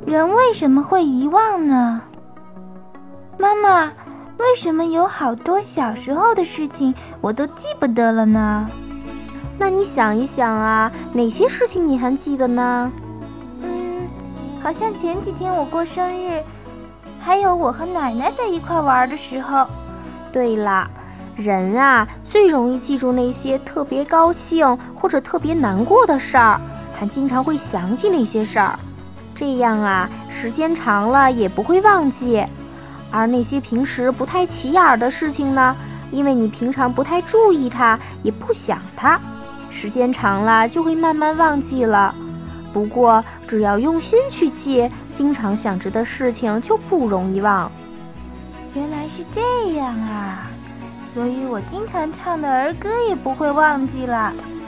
人为什么会遗忘呢？妈妈，为什么有好多小时候的事情我都记不得了呢？ 那你想一想啊，哪些事情你还记得呢？ 好像前几天我过生日，还有我和奶奶在一块玩的时候。 对了，人啊最容易记住那些特别高兴或者特别难过的事儿，还经常会想起那些事儿。这样啊，时间长了也不会忘记。而那些平时不太起眼的事情呢，因为你平常不太注意它，也不想它，时间长了就会慢慢忘记了。不过只要用心去记，经常想着的事情就不容易忘。 原来是这样啊，所以我经常唱的儿歌也不会忘记了。